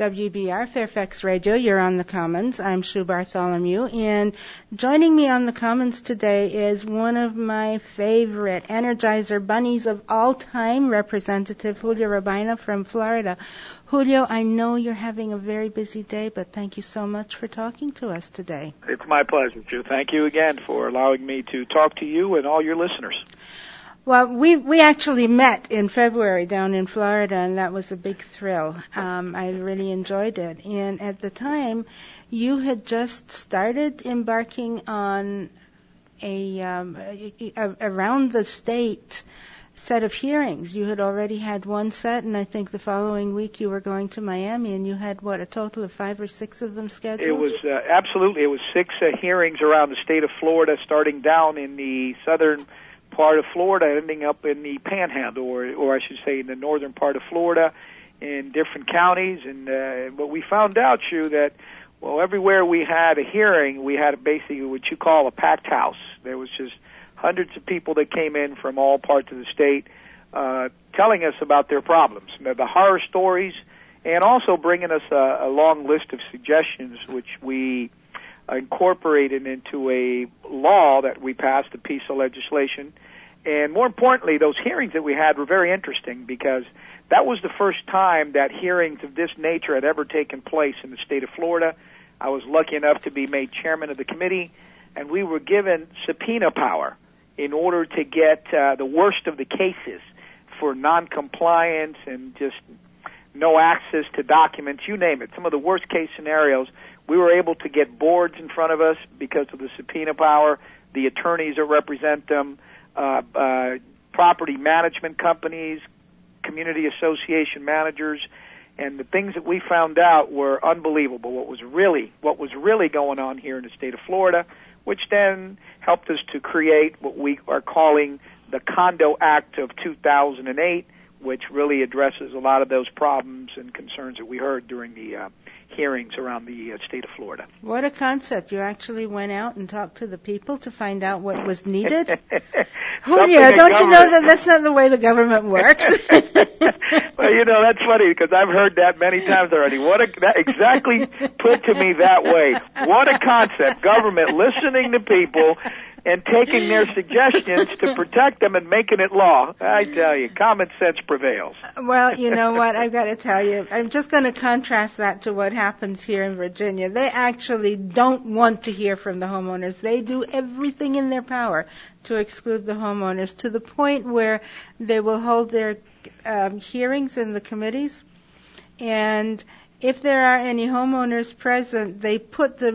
WBR Fairfax Radio. You're on the Commons. I'm Sue Bartholomew, and joining me on the Commons today is one of my favorite Energizer bunnies of all time, Representative Julio Robina from Florida. Julio, I know you're having a very busy day, but thank you so much for talking to us today. It's my pleasure, Sue. Thank you again for allowing me to talk to you and all your listeners. Well, we actually met in February down in Florida, and that was a big thrill. I really enjoyed it. And at the time, you had just started embarking on a around the state set of hearings. You had already had one set, and I think the following week you were going to Miami, and you had, a total of 5 or 6 of them scheduled? It was, absolutely, it was 6 hearings around the state of Florida, starting down in the southern part of Florida, ending up in the Panhandle, or I should say in the northern part of Florida, in different counties. And what we found out, Shu, that, everywhere we had a hearing, we had basically what you call a packed house. There was just hundreds of people that came in from all parts of the state telling us about their problems, the horror stories, and also bringing us a long list of suggestions, which we incorporated into a law that we passed, a piece of legislation. And more importantly, those hearings that we had were very interesting because that was the first time that hearings of this nature had ever taken place in the state of Florida. I was lucky enough to be made chairman of the committee, and we were given subpoena power in order to get the worst of the cases for noncompliance and just no access to documents, you name it, some of the worst case scenarios. We were able to get boards in front of us because of the subpoena power, the attorneys that represent them, property management companies, community association managers, and the things that we found out were unbelievable. What was really going on here in the state of Florida, which then helped us to create what we are calling the Condo Act of 2008, which really addresses a lot of those problems and concerns that we heard during the hearings around the state of Florida. What a concept. You actually went out and talked to the people to find out what was needed? Julio, don't you know that that's not the way the government works? Well, that's funny because I've heard that many times already. That exactly put to me that way. What a concept. Government listening to people and taking their suggestions to protect them and making it law. I tell you, common sense prevails. Well, you know what? I've got to tell you, I'm just going to contrast that to what happens here in Virginia. They actually don't want to hear from the homeowners. They do everything in their power to exclude the homeowners to the point where they will hold their hearings in the committees, and if there are any homeowners present, they put the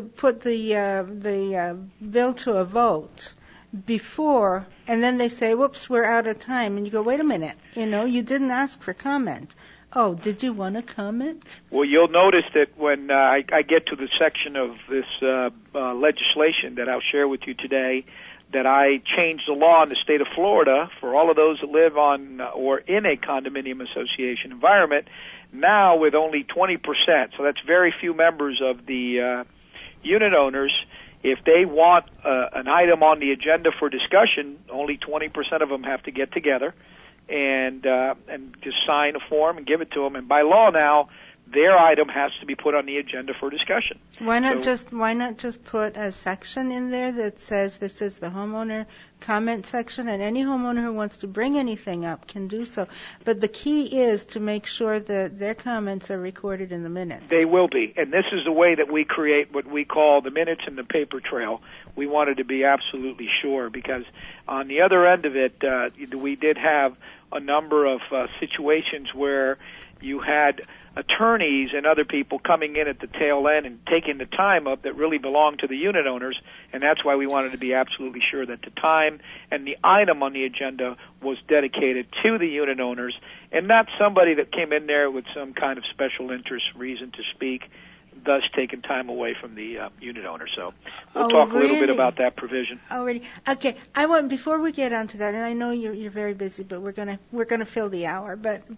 bill to a vote before, and then they say, "Whoops, we're out of time." And you go, "Wait a minute, you didn't ask for comment." Oh, did you want to comment? Well, you'll notice that when I get to the section of this legislation that I'll share with you today, that I changed the law in the state of Florida for all of those that live on or in a condominium association environment. Now with only 20%, so that's very few members of the unit owners. If they want an item on the agenda for discussion, only 20% of them have to get together and just sign a form and give it to them. And by law now, their item has to be put on the agenda for discussion. Why not just put a section in there that says this is the homeowner comment section, and any homeowner who wants to bring anything up can do so. But the key is to make sure that their comments are recorded in the minutes. They will be, and this is the way that we create what we call the minutes and the paper trail. We wanted to be absolutely sure because on the other end of it, we did have a number of situations where you had attorneys and other people coming in at the tail end and taking the time up that really belonged to the unit owners, and that's why we wanted to be absolutely sure that the time and the item on the agenda was dedicated to the unit owners and not somebody that came in there with some kind of special interest reason to speak, thus taking time away from the unit owner. So we'll talk a little bit about that provision. Already. Okay. Before we get onto that, and I know you're very busy, but we're gonna fill the hour. But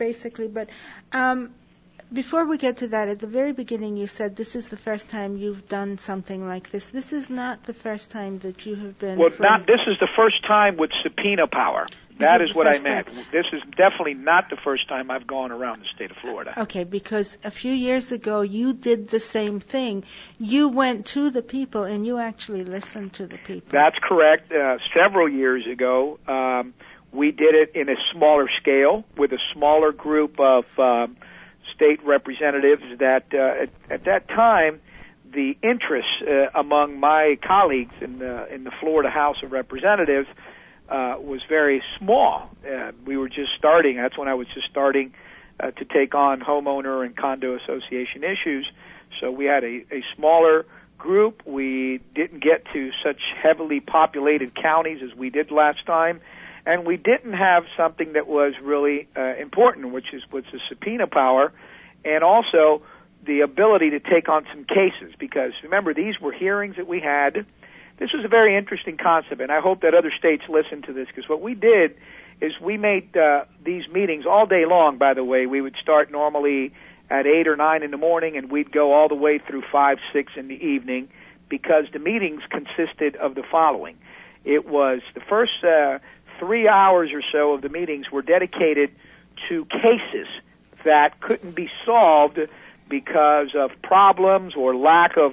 before we get to that, at the very beginning you said this is the first time you've done something like this. This is not the first time that you have been... This is the first time with subpoena power. That is what I meant. This is definitely not the first time I've gone around the state of Florida. Okay, because a few years ago you did the same thing. You went to the people and you actually listened to the people. That's correct. Several years ago, we did it in a smaller scale with a smaller group of state representatives that at that time the interest among my colleagues in the Florida House of Representatives was very small. We were just starting. That's when I was just starting to take on homeowner and condo association issues. So we had a smaller group. We didn't get to such heavily populated counties as we did last time. And we didn't have something that was really important, which was the subpoena power, and also the ability to take on some cases. Because remember, these were hearings that we had. This was a very interesting concept, and I hope that other states listen to this, because what we did is we made these meetings all day long, by the way. We would start normally at 8 or 9 in the morning, and we'd go all the way through 5, 6 in the evening, because the meetings consisted of the following. It was the first 3 hours or so of the meetings were dedicated to cases that couldn't be solved because of problems or lack of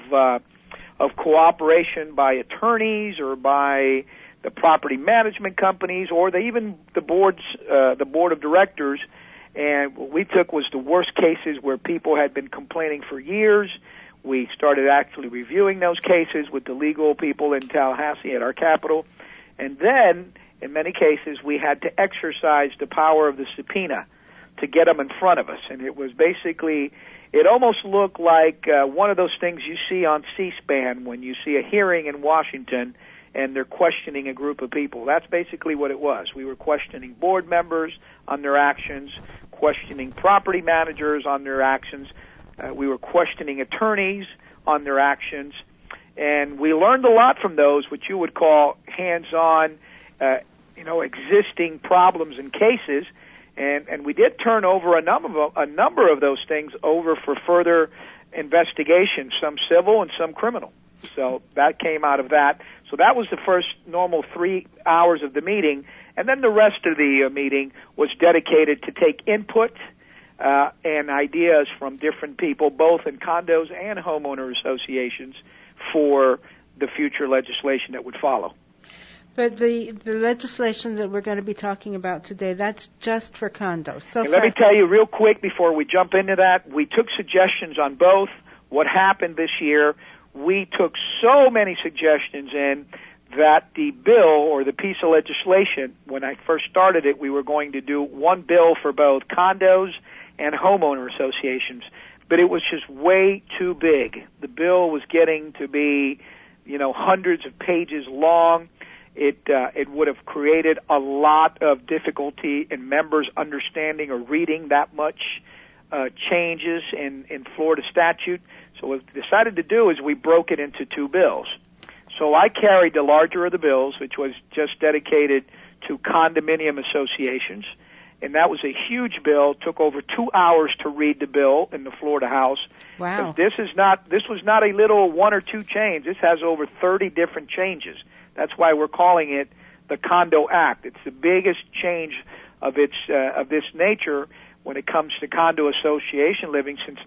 cooperation by attorneys or by the property management companies or even the board of directors. And what we took was the worst cases where people had been complaining for years. We started actually reviewing those cases with the legal people in Tallahassee at our capital. And then, in many cases, we had to exercise the power of the subpoena to get them in front of us. And it was basically, it almost looked like one of those things you see on C-SPAN when you see a hearing in Washington and they're questioning a group of people. That's basically what it was. We were questioning board members on their actions, questioning property managers on their actions. We were questioning attorneys on their actions. And we learned a lot from those, what you would call hands-on, existing problems and cases. And we did turn over a number of those things over for further investigation, some civil and some criminal. So that came out of that. So that was the first normal 3 hours of the meeting. And then the rest of the meeting was dedicated to take input and ideas from different people, both in condos and homeowner associations, for the future legislation that would follow. But the legislation that we're going to be talking about today, that's just for condos. So let me tell you real quick before we jump into that, we took suggestions on both. What happened this year, we took so many suggestions in that the bill or the piece of legislation, when I first started it, we were going to do one bill for both condos and homeowner associations. But it was just way too big. The bill was getting to be, hundreds of pages long. It would have created a lot of difficulty in members understanding or reading that much changes in Florida statute. So what we decided to do is we broke it into two bills. So I carried the larger of the bills, which was just dedicated to condominium associations. And that was a huge bill. It took over 2 hours to read the bill in the Florida House. Wow. This was not a little one or two change. This has over 30 different changes. That's why we're calling it the Condo Act. It's the biggest change of this nature when it comes to condo association living since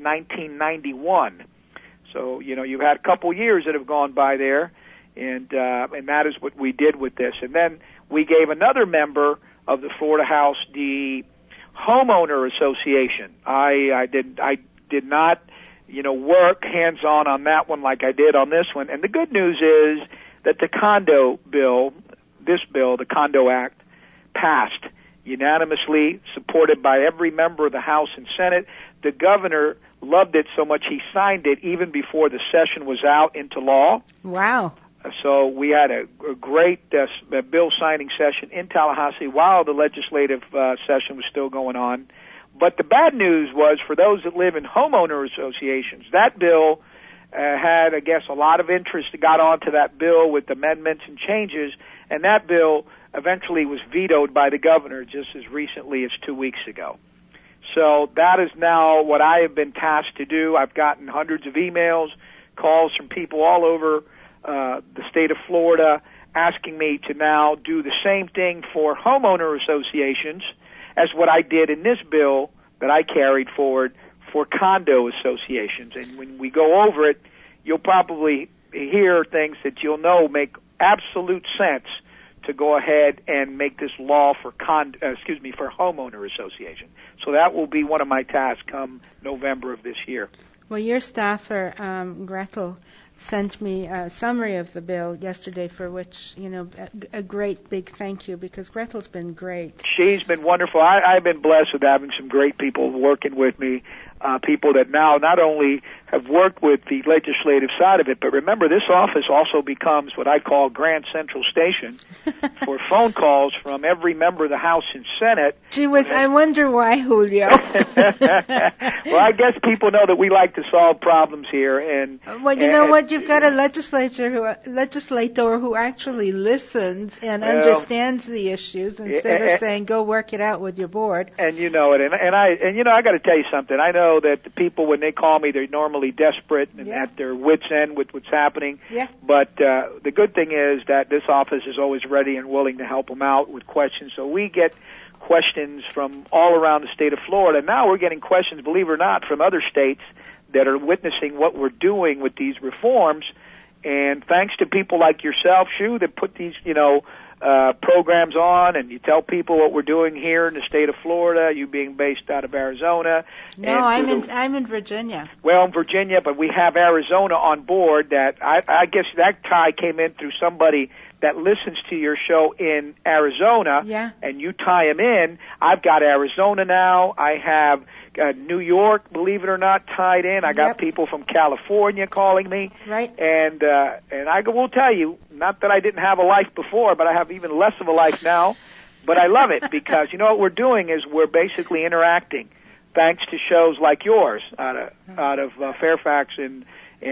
1991. So, you've had a couple years that have gone by there, and that is what we did with this. And then we gave another member of the Florida House the homeowner association. I did not, work hands-on on that one like I did on this one. And the good news is that the condo bill, the Condo Act, passed unanimously, supported by every member of the House and Senate. The governor loved it so much he signed it even before the session was out into law. Wow. So we had a great bill signing session in Tallahassee while the legislative session was still going on. But the bad news was for those that live in homeowner associations, that bill had, I guess, a lot of interest that got onto that bill with amendments and changes, and that bill eventually was vetoed by the governor just as recently as 2 weeks ago. So that is now what I have been tasked to do. I've gotten hundreds of emails, calls from people all over the state of Florida asking me to now do the same thing for homeowner associations as what I did in this bill that I carried forward for condo associations. And when we go over it, you'll probably hear things that you'll know make absolute sense to go ahead and make this law for for homeowner association. So that will be one of my tasks come November of this year. Well, your staffer, Gretel, sent me a summary of the bill yesterday, for which, a great big thank you, because Gretel's been great. She's been wonderful. I've been blessed with having some great people working with me, people that now not only have worked with the legislative side of it, but remember, this office also becomes what I call Grand Central Station for phone calls from every member of the House and Senate. Gee whiz, I wonder why, Julio. Well, I guess people know that we like to solve problems here. Well, you know what? You've got a legislator who actually listens and understands the issues instead of saying, go work it out with your board. And you know it. And I got to tell you something. I know that the people, when they call me, they're normally desperate and at their wits' end with what's happening. Yeah. But the good thing is that this office is always ready and willing to help them out with questions. So we get questions from all around the state of Florida. Now we're getting questions, believe it or not, from other states that are witnessing what we're doing with these reforms. And thanks to people like yourself, Shu, that put these, programs on, and you tell people what we're doing here in the state of Florida, you being based out of Arizona. No, I'm in Virginia. Well, in Virginia, but we have Arizona on board. That I guess that tie came in through somebody that listens to your show in Arizona, and you tie them in. I've got Arizona now. I have New York, believe it or not, tied in. I got people from California calling me. Right. And I will tell you, not that I didn't have a life before, but I have even less of a life now. But I love it because, what we're doing is we're basically interacting, thanks to shows like yours out of Fairfax and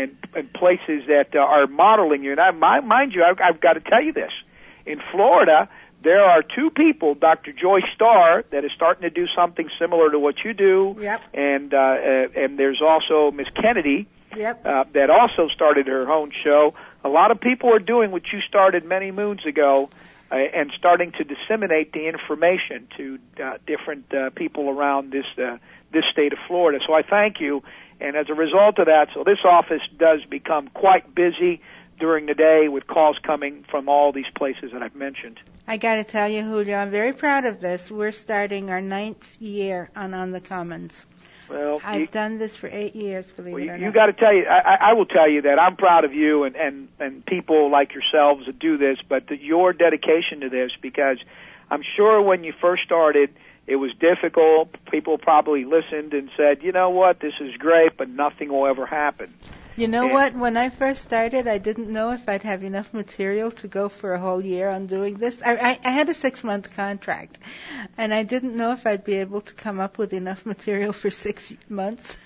places that are modeling you. And mind you, I've got to tell you this. In Florida, there are two people, Dr. Joy Starr, that is starting to do something similar to what you do. Yep. And there's also Miss Kennedy, that also started her own show. A lot of people are doing what you started many moons ago, and starting to disseminate the information to different people around this state of Florida. So I thank you. And as a result of that, so this office does become quite busy during the day with calls coming from all these places that I've mentioned. I got to tell you, Julio, I'm very proud of this. We're starting our 9th year on the Commons. Well, I've done this for 8 years, believe it or not. You got to tell you, I will tell you that I'm proud of you and people like yourselves that do this, but your dedication to this, because I'm sure when you first started, it was difficult. People probably listened and said, you know what, this is great, but nothing will ever happen. You know what? When I first started, I didn't know if I'd have enough material to go for a whole year on doing this. I had a 6-month contract, and I didn't know if I'd be able to come up with enough material for 6 months.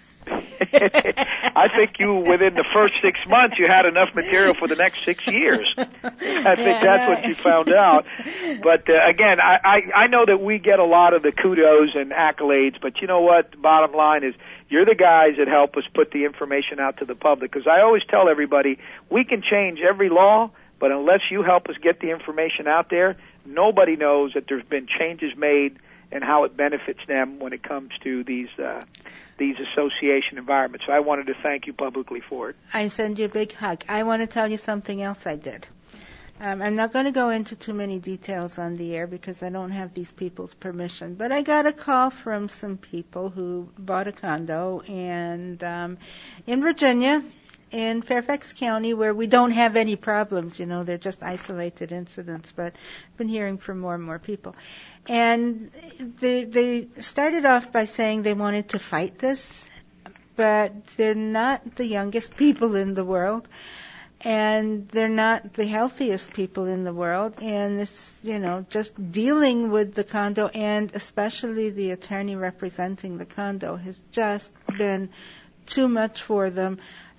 I think within the first 6 months, you had enough material for the next 6 years. I think that's what you found out. But again, I know that we get a lot of the kudos and accolades, but you know what? The bottom line is you're the guys that help us put the information out to the public. Because I always tell everybody, we can change every law, but unless you help us get the information out there, nobody knows that there's been changes made and how it benefits them when it comes to these association environments. So I wanted to thank you publicly for it. I send you a big hug. I want to tell you something else I did. I'm not going to go into too many details on the air because I don't have these people's permission, but I got a call from some people who bought a condo and in Virginia, in Fairfax County, where we don't have any problems. They're just isolated incidents, but I've been hearing from more and more people. And they started off by saying they wanted to fight this, but they're not the youngest people in the world, and they're not the healthiest people in the world. And this, just dealing with the condo, and especially the attorney representing the condo, has just been too much for them.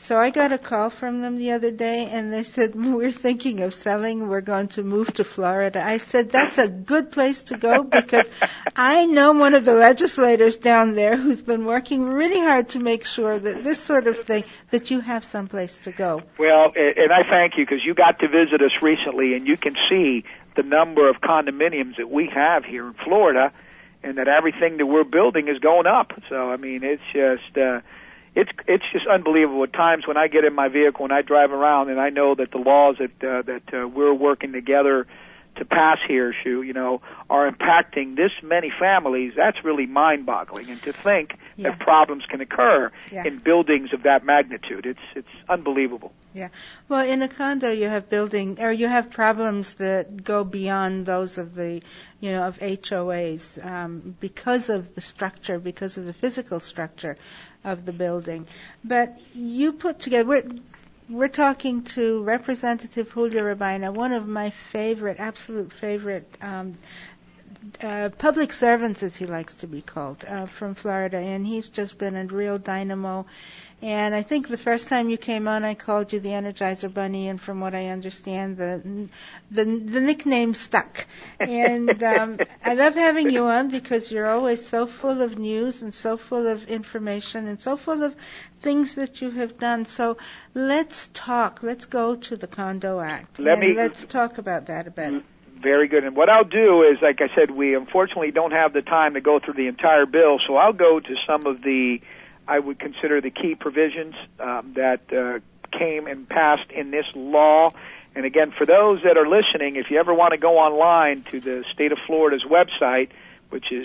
So I got a call from them the other day, and they said, we're thinking of selling. We're going to move to Florida. I said, that's a good place to go, because I know one of the legislators down there who's been working really hard to make sure that this sort of thing, that you have some place to go. Well, and I thank you, because you got to visit us recently, and you can see the number of condominiums that we have here in Florida, and that everything that we're building is going up. So, I mean, it's just unbelievable at times when I get in my vehicle and I drive around, and I know that the laws that we're working together to pass here, are impacting this many families. That's really mind-boggling. And to think that problems can occur in buildings of that magnitude, it's unbelievable. Yeah. Well, in a condo, you have problems that go beyond those of the, of HOAs, because of the structure, because of the physical structure of the building. But you put together, we're talking to Representative Julio Robaina, one of my absolute favorite public servants, as he likes to be called, from Florida, and he's just been a real dynamo. And I think the first time you came on, I called you the Energizer Bunny, and from what I understand, the nickname stuck. And I love having you on, because you're always so full of news and so full of information and so full of things that you have done. So let's talk. Let's go to the Condo Act. Let's talk about that a bit. Very good. And what I'll do is, like I said, we unfortunately don't have the time to go through the entire bill, so I'll go to some of I would consider the key provisions that came and passed in this law. And again, for those that are listening, if you ever want to go online to the state of Florida's website, which is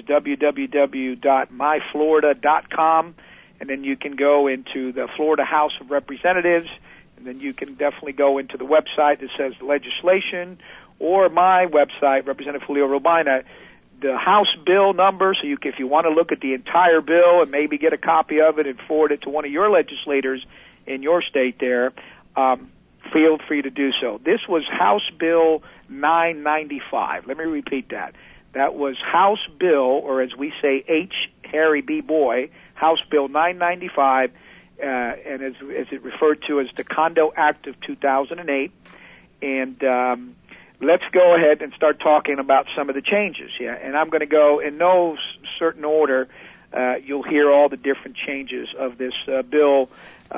www.myflorida.com, and then you can go into the Florida House of Representatives, and then you can definitely go into the website that says legislation, or my website, Representative Julio Robaina, the House bill number, so if you want to look at the entire bill and maybe get a copy of it and forward it to one of your legislators in your state there, feel free to do so. This was House Bill 995. Let me repeat that. That was House Bill, or as we say, H. Harry B. Boy, House Bill 995, and as it referred to as the Condo Act of 2008. And let's go ahead and start talking about some of the changes. And I'm going to go in no certain order. You'll hear all the different changes of this bill.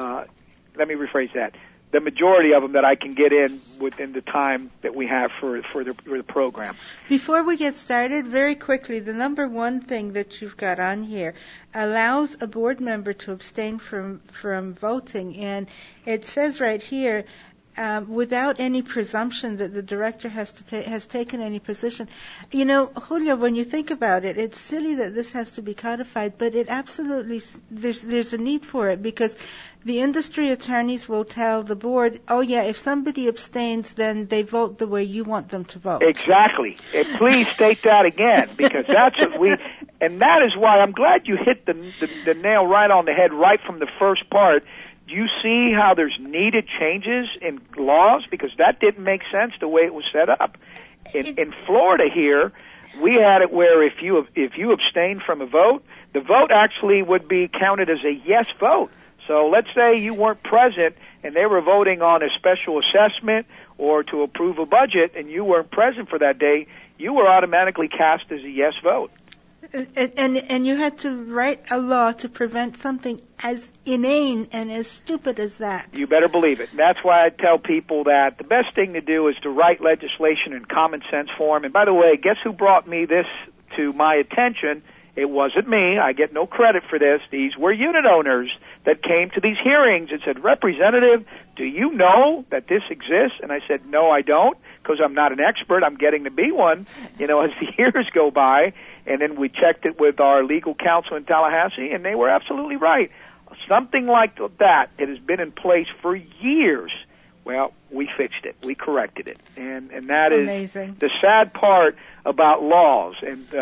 Let me rephrase that. The majority of them that I can get in within the time that we have for the program. Before we get started, very quickly, the number one thing that you've got on here allows a board member to abstain from voting, and it says right here, without any presumption that the director has taken any position. Julio, when you think about it, it's silly that this has to be codified, but it absolutely, there's a need for it, because the industry attorneys will tell the board, oh yeah, if somebody abstains, then they vote the way you want them to vote. Exactly. And please state that again, because that's what and that is why I'm glad you hit the nail right on the head right from the first part. Do you see how there's needed changes in laws? Because that didn't make sense the way it was set up. In Florida here, we had it where if you abstained from a vote, the vote actually would be counted as a yes vote. So let's say you weren't present and they were voting on a special assessment or to approve a budget and you weren't present for that day, you were automatically cast as a yes vote. And you had to write a law to prevent something as inane and as stupid as that. You better believe it. And that's why I tell people that the best thing to do is to write legislation in common sense form. And by the way, guess who brought me this to my attention? It wasn't me. I get no credit for this. These were unit owners that came to these hearings and said, Representative, do you know that this exists? And I said, no, I don't, because I'm not an expert. I'm getting to be one, as the years go by. And then we checked it with our legal counsel in Tallahassee, and they were absolutely right. Something like that, it has been in place for years. Well, we fixed it. We corrected it. And that Amazing. Is the sad part about laws.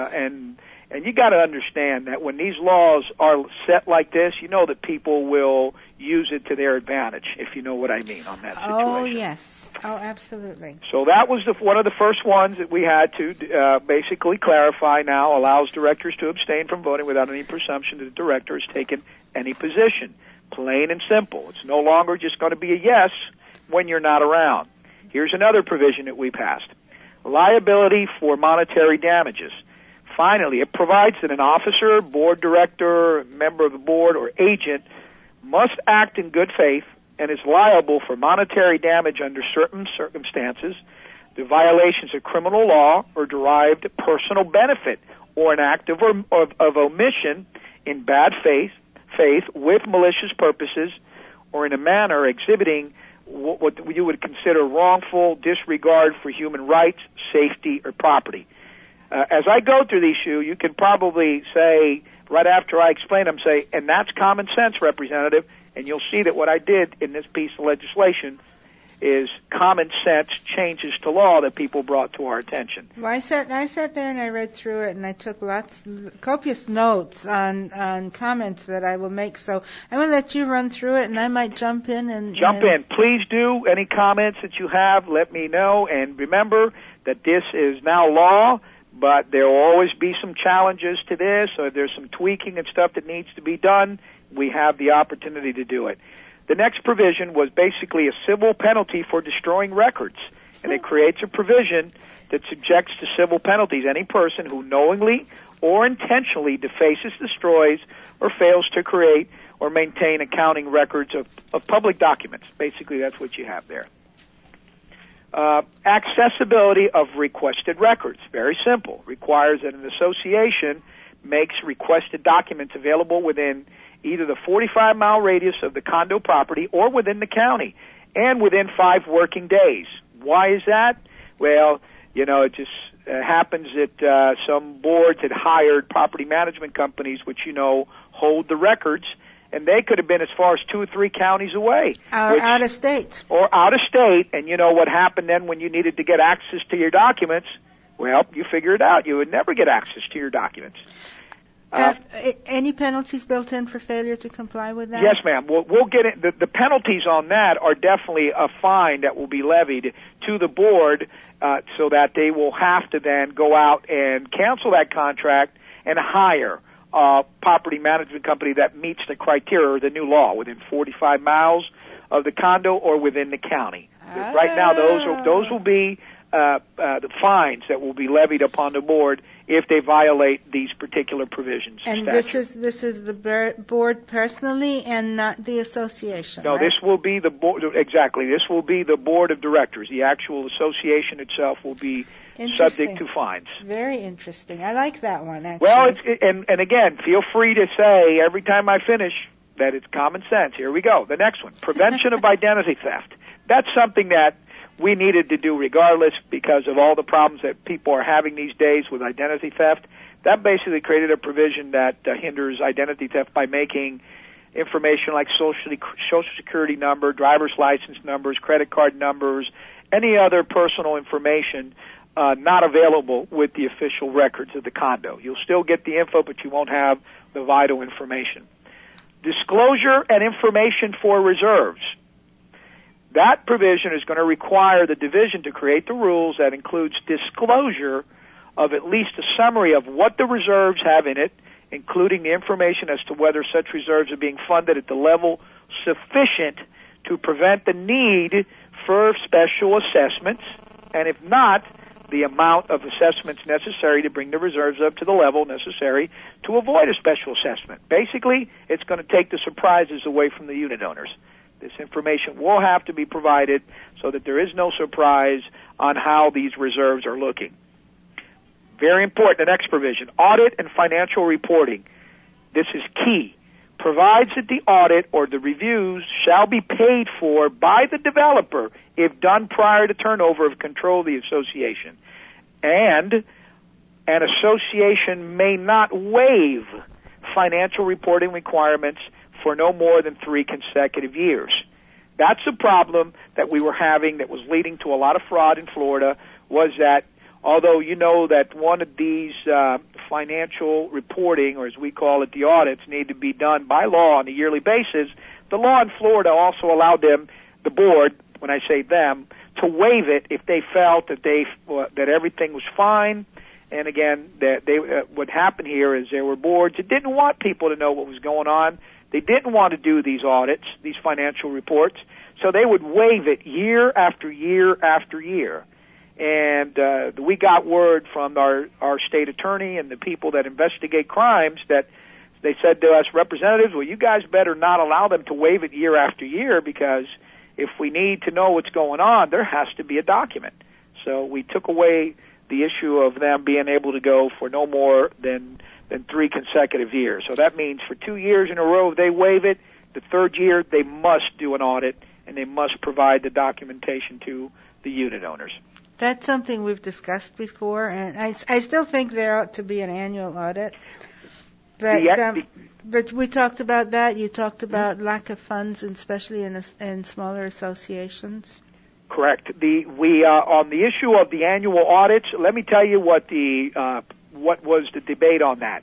And you got to understand that when these laws are set like this, that people will use it to their advantage, if you know what I mean on that situation. Oh, yes. Oh, absolutely. So that was one of the first ones that we had to basically clarify now, allows directors to abstain from voting without any presumption that the director has taken any position. Plain and simple. It's no longer just going to be a yes when you're not around. Here's another provision that we passed. Liability for monetary damages. Finally, it provides that an officer, board director, member of the board, or agent must act in good faith and is liable for monetary damage under certain circumstances, the violations of criminal law or derived personal benefit, or an act of omission in bad faith with malicious purposes, or in a manner exhibiting what you would consider wrongful disregard for human rights, safety, or property. As I go through these, you can probably say, right after I explain them, say, and that's common sense, Representative, and you'll see that what I did in this piece of legislation is common sense changes to law that people brought to our attention. Well, I sat there and I read through it, and I took copious notes on comments that I will make. So I'm going to let you run through it, and I might jump in. Jump in. Please do. Any comments that you have, let me know. And remember that this is now law, but there will always be some challenges to this. So if there's some tweaking and stuff that needs to be done, we have the opportunity to do it. The next provision was basically a civil penalty for destroying records, and it creates a provision that subjects to civil penalties any person who knowingly or intentionally defaces, destroys, or fails to create or maintain accounting records of public documents. Basically, that's what you have there. Accessibility of requested records. Very simple. Requires that an association makes requested documents available within either the 45-mile radius of the condo property or within the county, and within 5 working days. Why is that? Well, it just happens that some boards had hired property management companies, which, hold the records, and they could have been as far as 2 or 3 counties away. Or out of state. Or out of state, and what happened then when you needed to get access to your documents? Well, you figure it out. You would never get access to your documents. Any penalties built in for failure to comply with that? Yes, ma'am. We'll get it. The penalties on that are definitely a fine that will be levied to the board, so that they will have to then go out and cancel that contract and hire a property management company that meets the criteria or the new law within 45 miles of the condo or within the county. Right now, those will be the fines that will be levied upon the board if they violate these particular provisions. And this is the board personally and not the association. No, right? This will be the board. Exactly, this will be the board of directors. The actual association itself will be subject to fines. Very interesting. I like that one. Actually. Well, and again, feel free to say every time I finish that it's common sense. Here we go. The next one: prevention of identity theft. That's something that we needed to do regardless because of all the problems that people are having these days with identity theft. That basically created a provision that hinders identity theft by making information like social security number, driver's license numbers, credit card numbers, any other personal information not available with the official records of the condo. You'll still get the info, but you won't have the vital information. Disclosure and information for reserves. That provision is going to require the division to create the rules that includes disclosure of at least a summary of what the reserves have in it, including the information as to whether such reserves are being funded at the level sufficient to prevent the need for special assessments, and if not, the amount of assessments necessary to bring the reserves up to the level necessary to avoid a special assessment. Basically, it's going to take the surprises away from the unit owners. This information will have to be provided so that there is no surprise on how these reserves are looking. Very important, the next provision, audit and financial reporting. This is key. Provides that the audit or the reviews shall be paid for by the developer if done prior to turnover of control of the association. And an association may not waive financial reporting requirements for no more than 3 consecutive years. That's a problem that we were having that was leading to a lot of fraud in Florida, was that although you know that one of these financial reporting, or as we call it, the audits, need to be done by law on a yearly basis, the law in Florida also allowed them, the board, when I say them, to waive it if they felt that that everything was fine. And again, that what happened here is there were boards that didn't want people to know what was going on. They didn't want to do these audits, these financial reports, so they would waive it year after year after year. And we got word from our state attorney and the people that investigate crimes that they said to us, representatives, well, you guys better not allow them to waive it year after year, because if we need to know what's going on, there has to be a document. So we took away the issue of them being able to go for no more than 3 consecutive years. So that means for 2 years in a row, if they waive it, the third year they must do an audit, and they must provide the documentation to the unit owners. That's something we've discussed before, and I still think there ought to be an annual audit. But we talked about that. You talked about lack of funds, and especially in smaller associations. Correct. We on the issue of the annual audits, let me tell you what was the debate on that.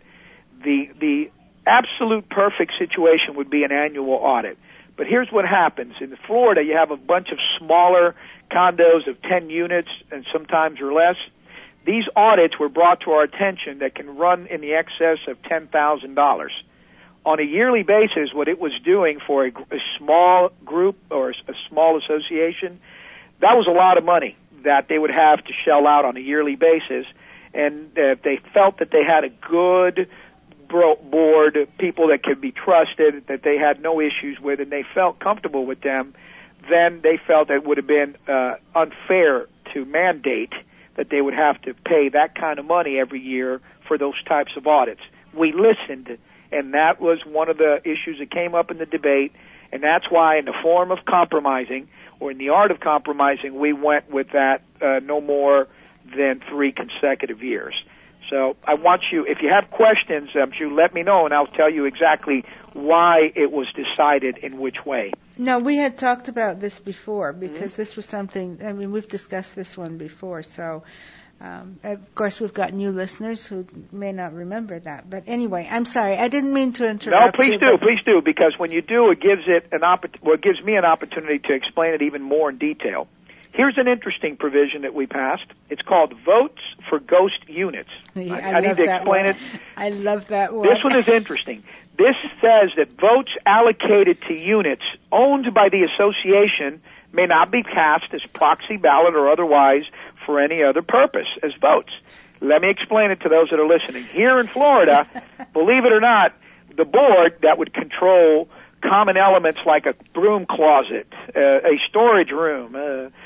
The absolute perfect situation would be an annual audit. But here's what happens. In Florida, you have a bunch of smaller condos of 10 units and sometimes or less. These audits were brought to our attention that can run in the excess of $10,000. On a yearly basis, what it was doing for a small group or a small association, that was a lot of money that they would have to shell out on a yearly basis. And if they felt that they had a good board, people that could be trusted, that they had no issues with, and they felt comfortable with them, then they felt that it would have been unfair to mandate that they would have to pay that kind of money every year for those types of audits. We listened, and that was one of the issues that came up in the debate, and that's why in the form of compromising, or in the art of compromising, we went with that no more than 3 consecutive years. So I want you, if you have questions, you let me know, and I'll tell you exactly why it was decided in which way. No, we had talked about this before, because this was something, I mean, we've discussed this one before, so of course we've got new listeners who may not remember that. But anyway, I'm sorry, I didn't mean to interrupt. No, please do, because when you do, it gives it it gives me an opportunity to explain it even more in detail. Here's an interesting provision that we passed. It's called Votes for Ghost Units. I need to explain it. I love that one. This one is interesting. This says that votes allocated to units owned by the association may not be cast as proxy ballot or otherwise for any other purpose as votes. Let me explain it to those that are listening. Here in Florida, believe it or not, the board that would control common elements like a broom closet, a storage room,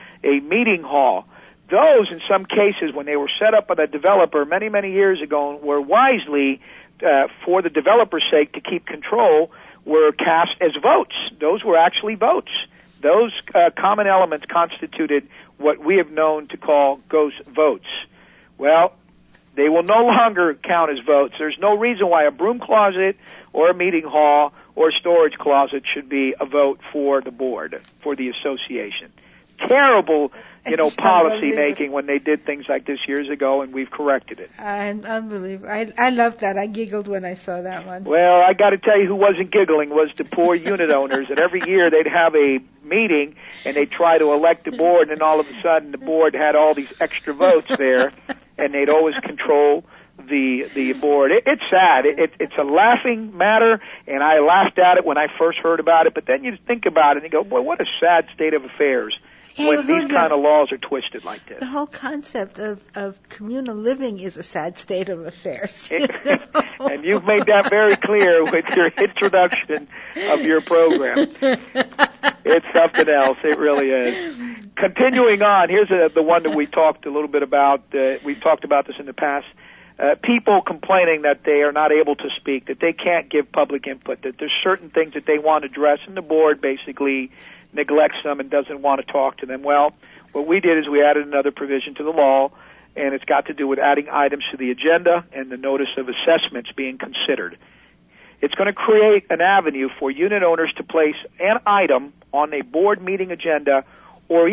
a meeting hall, those in some cases when they were set up by the developer many, many years ago were wisely, for the developer's sake to keep control, were cast as votes. Those were actually votes. Those common elements constituted what we have known to call ghost votes. Well, they will no longer count as votes. There's no reason why a broom closet or a meeting hall or a storage closet should be a vote for the board, for the association. Terrible, policy making when they did things like this years ago, and we've corrected it. Unbelievable. I love that. I giggled when I saw that one. Well, I got to tell you who wasn't giggling was the poor unit owners, and every year they'd have a meeting and they'd try to elect the board, and then all of a sudden the board had all these extra votes there, and they'd always control the board. It's sad. It's a laughing matter, and I laughed at it when I first heard about it, but then you think about it and you go, boy, what a sad state of affairs. When these kind of laws are twisted like this. The whole concept of communal living is a sad state of affairs. And you've made that very clear with your introduction of your program. It's something else. It really is. Continuing on, here's the one that we talked a little bit about. We've talked about this in the past. People complaining that they are not able to speak, that they can't give public input, that there's certain things that they want to address, and the board basically neglects them and doesn't want to talk to them. Well, what we did is we added another provision to the law, and it's got to do with adding items to the agenda and the notice of assessments being considered. It's going to create an avenue for unit owners to place an item on a board meeting agenda or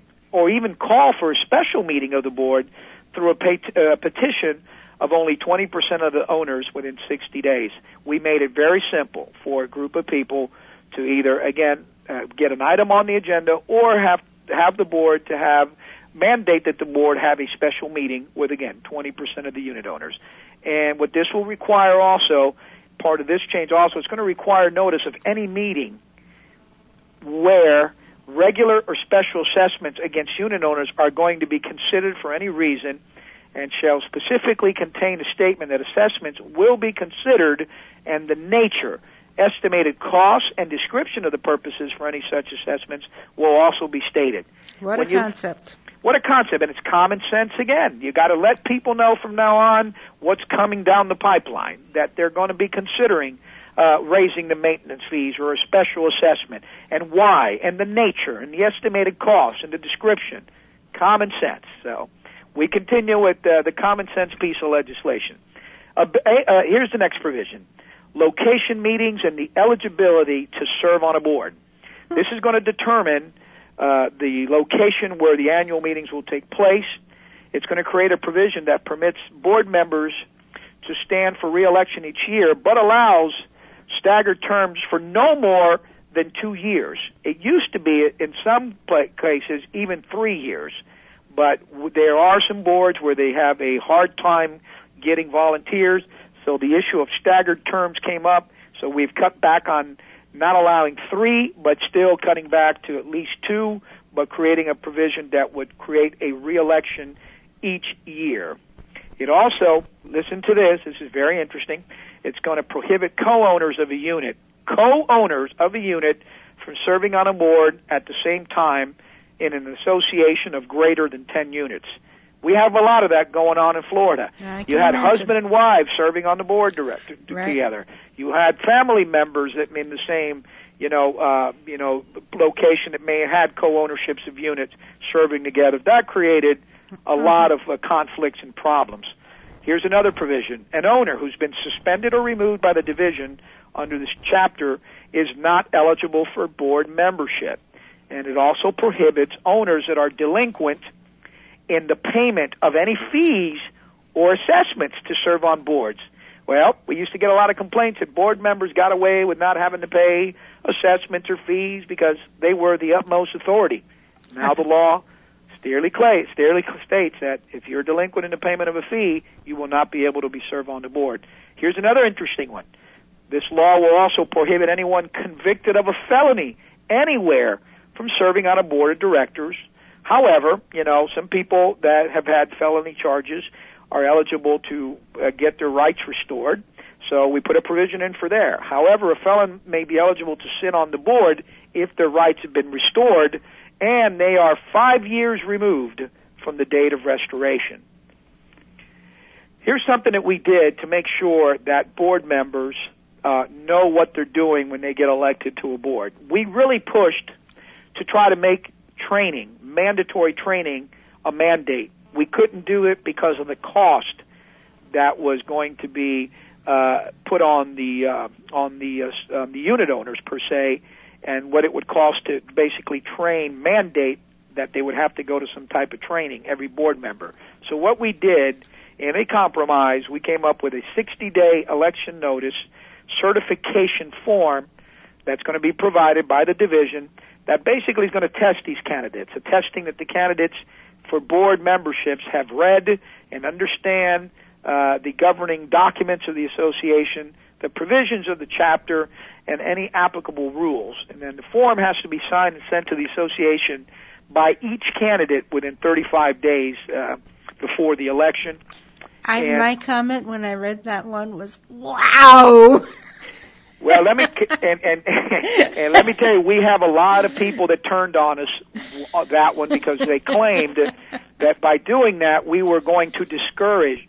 even call for a special meeting of the board through a petition of only 20% of the owners within 60 days. We made it very simple for a group of people to either, again, get an item on the agenda or have the board to mandate that the board have a special meeting with, again, 20% of the unit owners. And what this will require also, part of this change also, it's going to require notice of any meeting where regular or special assessments against unit owners are going to be considered for any reason, and shall specifically contain a statement that assessments will be considered and the nature, estimated costs, and description of the purposes for any such assessments will also be stated. What a concept. What a concept, and it's common sense again. You got to let people know from now on what's coming down the pipeline, that they're going to be considering raising the maintenance fees or a special assessment, and why, and the nature, and the estimated costs, and the description. Common sense. So we continue with the common sense piece of legislation. Here's the next provision. Location meetings and the eligibility to serve on a board. This is going to determine the location where the annual meetings will take place. It's going to create a provision that permits board members to stand for re-election each year, but allows staggered terms for no more than 2 years. It used to be, in some cases, even 3 years. But there are some boards where they have a hard time getting volunteers, so the issue of staggered terms came up. So we've cut back on not allowing 3, but still cutting back to at least 2, but creating a provision that would create a re-election each year. It also, listen to this is very interesting, it's going to prohibit co-owners of a unit from serving on a board at the same time in an association of greater than 10 units. We have a lot of that going on in Florida. You had husband and wife serving on the board together. You had family members that in the same, location that may have had co-ownerships of units serving together. That created a lot of conflicts and problems. Here's another provision. An owner who's been suspended or removed by the division under this chapter is not eligible for board membership. And it also prohibits owners that are delinquent in the payment of any fees or assessments to serve on boards. Well, we used to get a lot of complaints that board members got away with not having to pay assessments or fees because they were the utmost authority. Now the law clearly states that if you're delinquent in the payment of a fee, you will not be able to be served on the board. Here's another interesting one. This law will also prohibit anyone convicted of a felony anywhere from serving on a board of directors. However, some people that have had felony charges are eligible to get their rights restored, so we put a provision in for there. However, a felon may be eligible to sit on the board if their rights have been restored and they are 5 years removed from the date of restoration. Here's something that we did to make sure that board members know what they're doing when they get elected to a board. We really pushed to try to make training, mandatory training, a mandate. We couldn't do it because of the cost that was going to be put on the unit owners per se, and what it would cost to basically mandate that they would have to go to some type of training, every board member. So what we did, in a compromise, we came up with a 60-day election notice certification form that's going to be provided by the division that basically is going to test these candidates, a testing that the candidates for board memberships have read and understand the governing documents of the association, the provisions of the chapter, and any applicable rules. And then the form has to be signed and sent to the association by each candidate within 35 days before the election. My comment when I read that one was, wow! Well, let me let me tell you, we have a lot of people that turned on us that one because they claimed that by doing that we were going to discourage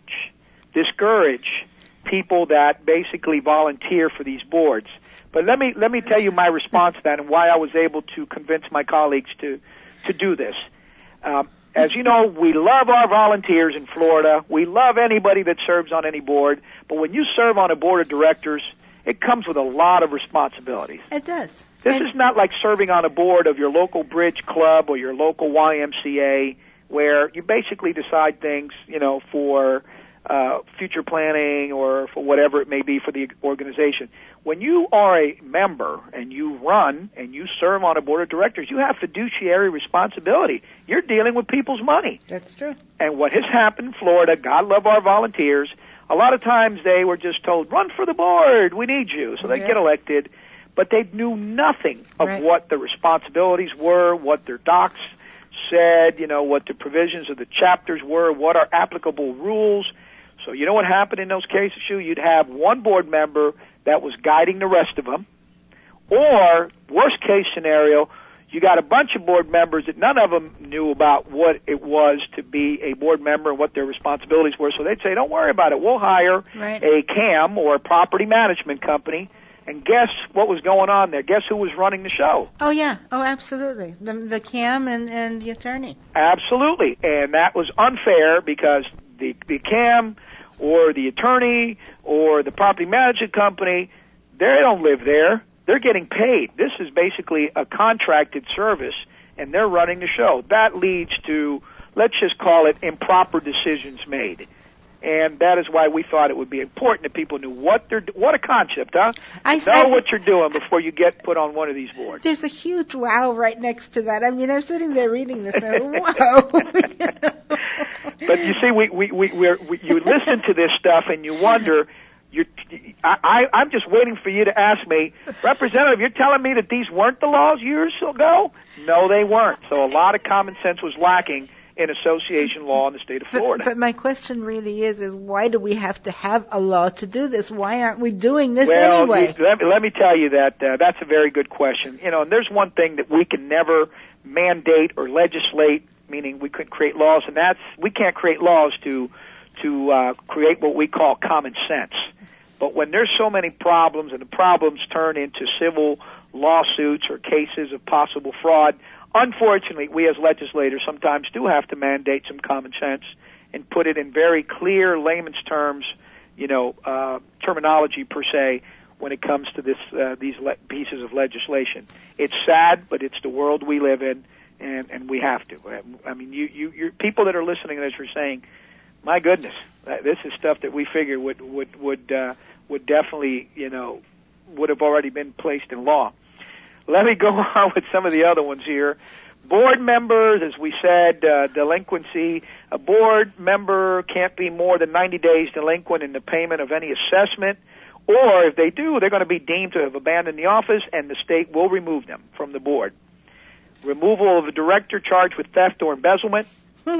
people that basically volunteer for these boards. But let me tell you my response to that and why I was able to convince my colleagues to do this. As you know, we love our volunteers in Florida. We love anybody that serves on any board. But when you serve on a board of directors, it comes with a lot of responsibilities. It does. This is not like serving on a board of your local bridge club or your local YMCA, where you basically decide things, for future planning or for whatever it may be for the organization. When you are a member and you run and you serve on a board of directors, you have fiduciary responsibility. You're dealing with people's money. That's true. And what has happened in Florida, God love our volunteers, A lot of times they were just told, run for the board, we need you. So they get elected, but they knew nothing of what the responsibilities were, what their docs said, what the provisions of the chapters were, what are applicable rules. So you know what happened in those cases, Shu? You'd have one board member that was guiding the rest of them, or worst case scenario, you got a bunch of board members that none of them knew about what it was to be a board member and what their responsibilities were. So they'd say, don't worry about it. We'll hire a CAM or a property management company. And guess what was going on there? Guess who was running the show? Oh, yeah. Oh, absolutely. The CAM and the attorney. Absolutely. And that was unfair because the CAM or the attorney or the property management company, they don't live there. They're getting paid. This is basically a contracted service, and they're running the show. That leads to, let's just call it, improper decisions made. And that is why we thought it would be important that people knew what a concept, huh? Know what you're doing before you get put on one of these boards. There's a huge wow right next to that. I mean, I'm sitting there reading this and wow. But you see, you listen to this stuff and you wonder. I'm just waiting for you to ask me, Representative, you're telling me that these weren't the laws years ago? No, they weren't. So a lot of common sense was lacking in association law in the state of Florida. But my question really is why do we have to have a law to do this? Why aren't we doing this anyway? Let me tell you that that's a very good question. And there's one thing that we can never mandate or legislate, meaning we couldn't create laws, and that's we can't create laws to create what we call common sense. But when there's so many problems and the problems turn into civil lawsuits or cases of possible fraud, unfortunately, we as legislators sometimes do have to mandate some common sense and put it in very clear layman's terms, terminology per se, when it comes to these pieces of legislation. It's sad, but it's the world we live in, and we have to. I mean, you people that are listening to this are saying, my goodness, this is stuff that we figured would definitely, would have already been placed in law. Let me go on with some of the other ones here. Board members, as we said, delinquency. A board member can't be more than 90 days delinquent in the payment of any assessment, or if they do, they're going to be deemed to have abandoned the office, and the state will remove them from the board. Removal of a director charged with theft or embezzlement.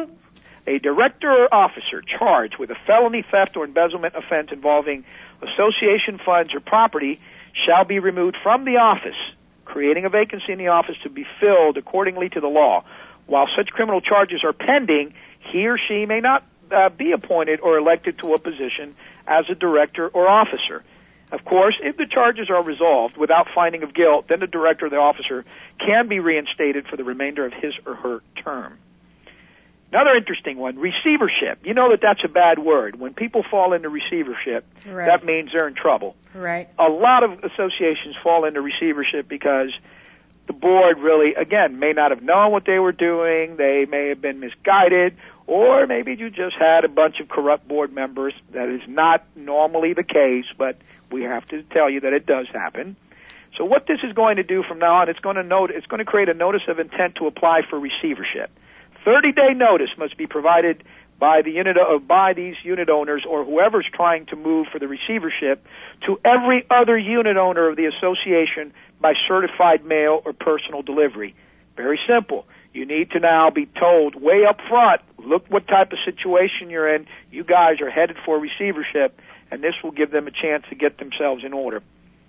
A director or officer charged with a felony theft or embezzlement offense involving association funds or property shall be removed from the office, creating a vacancy in the office to be filled accordingly to the law. While such criminal charges are pending, he or she may not be appointed or elected to a position as a director or officer. Of course, if the charges are resolved without finding of guilt, then the director or the officer can be reinstated for the remainder of his or her term. Another interesting one, receivership. You know that's a bad word. When people fall into receivership, that means they're in trouble. Right. A lot of associations fall into receivership because the board really, again, may not have known what they were doing. They may have been misguided, or maybe you just had a bunch of corrupt board members. That is not normally the case, but we have to tell you that it does happen. So what this is going to do from now on, it's going to create a notice of intent to apply for receivership. 30-day notice must be provided by these unit owners or whoever's trying to move for the receivership to every other unit owner of the association by certified mail or personal delivery. Very simple. You need to now be told way up front, look what type of situation you're in. You guys are headed for receivership, and this will give them a chance to get themselves in order.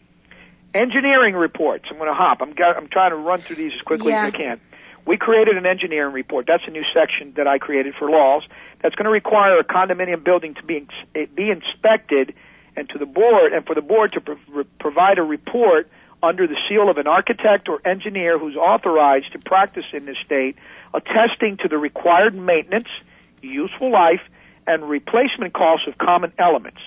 Engineering reports. I'm going to hop. I'm trying to run through these as quickly as I can. We created an engineering report. That's a new section that I created for laws. That's going to require a condominium building to be inspected, and for the board to provide a report under the seal of an architect or engineer who's authorized to practice in this state, attesting to the required maintenance, useful life, and replacement costs of common elements.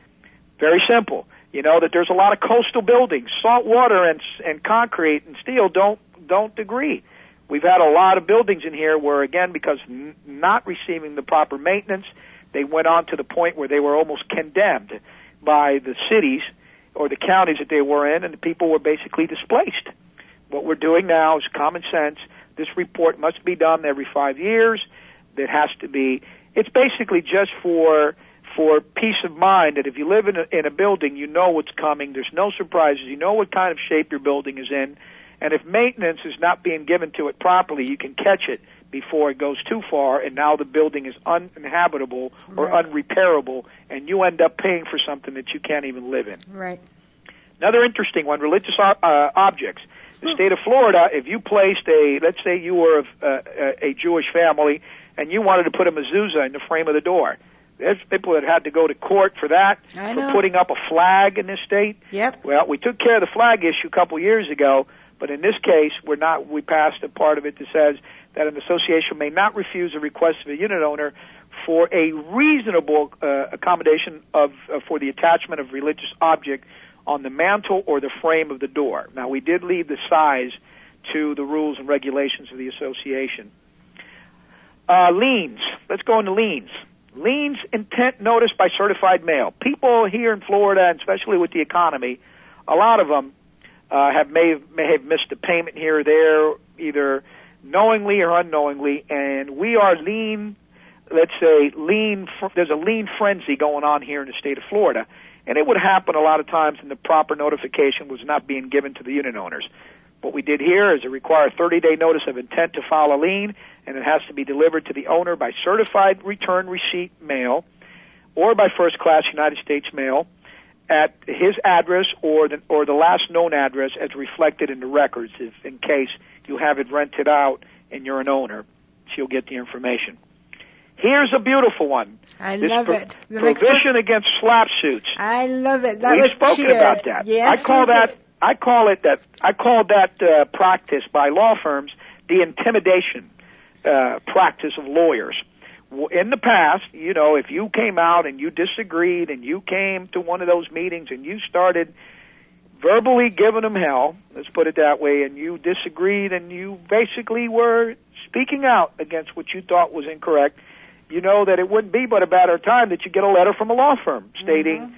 Very simple. You know that there's a lot of coastal buildings, salt water and concrete and steel don't agree. We've had a lot of buildings in here where, again, because not receiving the proper maintenance, they went on to the point where they were almost condemned by the cities or the counties that they were in, and the people were basically displaced. What we're doing now is common sense. This report must be done every 5 years. It's basically just for for peace of mind that if you live in a building, you know what's coming. There's no surprises. You know what kind of shape your building is in. And if maintenance is not being given to it properly, you can catch it before it goes too far, and now the building is uninhabitable or unrepairable, and you end up paying for something that you can't even live in. Right. Another interesting one, religious objects. The state of Florida, if you placed let's say you were a Jewish family, and you wanted to put a mezuzah in the frame of the door, there's people that had to go to court for that, for putting up a flag in this state. Yep. Well, we took care of the flag issue a couple years ago, but in this case, we passed a part of it that says that an association may not refuse a request of a unit owner for a reasonable accommodation for the attachment of religious object on the mantle or the frame of the door. Now, we did leave the size to the rules and regulations of the association. Liens. Let's go into liens. Liens, intent notice by certified mail. People here in Florida, and especially with the economy, a lot of them may have missed a payment here or there, either knowingly or unknowingly, and we are there's a lien frenzy going on here in the state of Florida, and it would happen a lot of times when the proper notification was not being given to the unit owners. What we did here is it required a 30-day notice of intent to file a lien, and it has to be delivered to the owner by certified return receipt mail or by first-class United States mail at his address or the last known address as reflected in the records, if in case you have it rented out and you're an owner. So you'll get the information. Here's a beautiful one. I love it. Provision against slap suits. I love it. We've spoken about that. Yes, I call that practice by law firms the intimidation practice of lawyers. In the past, if you came out and you disagreed and you came to one of those meetings and you started verbally giving them hell, let's put it that way, and you disagreed and you basically were speaking out against what you thought was incorrect, you know that it wouldn't be but a matter of time that you get a letter from a law firm stating,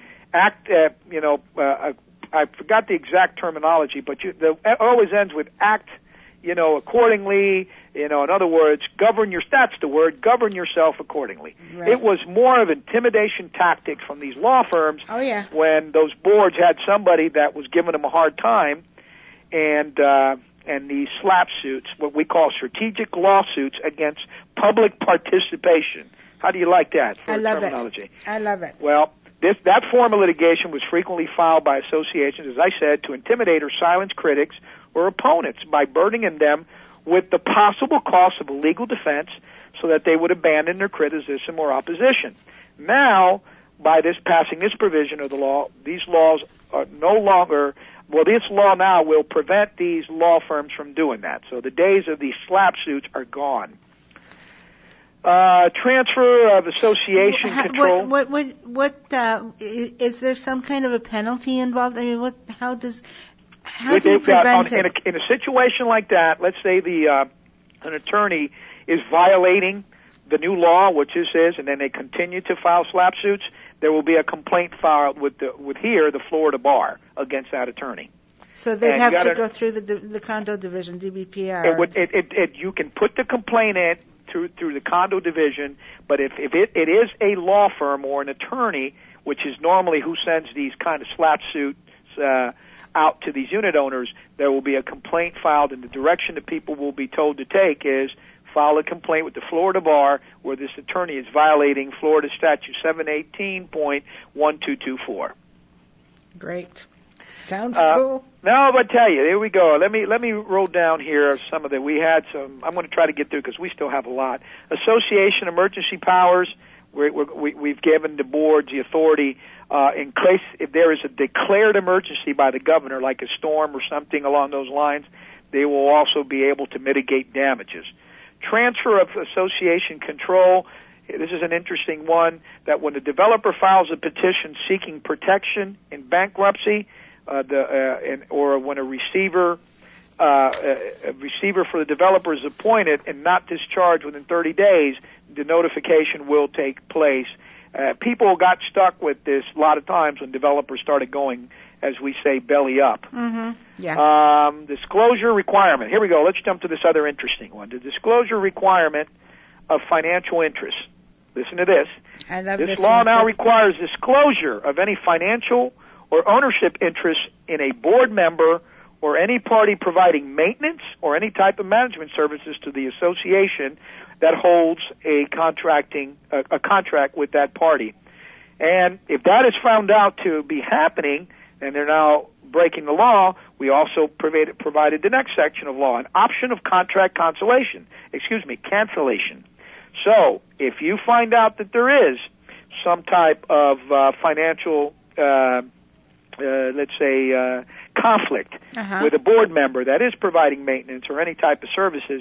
I forgot the exact terminology, but it always ends with act, accordingly. In other words, govern yourself accordingly. Right. It was more of intimidation tactics from these law firms. Oh, yeah. When those boards had somebody that was giving them a hard time, and these slap suits, what we call strategic lawsuits against public participation. How do you like that for terminology? I love it. Well, that form of litigation was frequently filed by associations, as I said, to intimidate or silence critics or opponents by burdening them with the possible cost of a legal defense so that they would abandon their criticism or opposition. Now, by passing this provision of the law, these laws are no longer, this law now will prevent these law firms from doing that. So the days of these slap suits are gone. Transfer of association control. Is there some kind of a penalty involved? I mean, how do you prevent it? In a situation like that, let's say an attorney is violating the new law, which this is, and then they continue to file slap suits, there will be a complaint filed with the Florida bar against that attorney. So they'd have to go through the condo division, DBPR. You can put the complaint in through the condo division, but if it is a law firm or an attorney, which is normally who sends these kind of slap suits out to these unit owners, there will be a complaint filed, and the direction that people will be told to take is file a complaint with the Florida bar where this attorney is violating Florida Statute 718.1224. Great. Sounds cool. No, but I tell you, here we go. Let me roll down here some of that. We had some. I'm going to try to get through because we still have a lot. Association emergency powers. We've given the boards the authority in case if there is a declared emergency by the governor, like a storm or something along those lines, they will also be able to mitigate damages. Transfer of association control. This is an interesting one, that when the developer files a petition seeking protection in bankruptcy, or when a receiver for the developer is appointed and not discharged within 30 days, the notification will take place. People got stuck with this a lot of times when developers started going, as we say, belly up. Mm-hmm. Yeah. Disclosure requirement. Here we go. Let's jump to this other interesting one. The disclosure requirement of financial interest. listen to this. I love this this law one, now too. requires disclosure of any financial or ownership interest in a board member or any party providing maintenance or any type of management services to the association that holds a contract with that party. And if that is found out to be happening, and they're now breaking the law, we also provided the next section of law, an option of contract cancellation. So, if you find out that there is some type of financial, conflict with a board member that is providing maintenance or any type of services,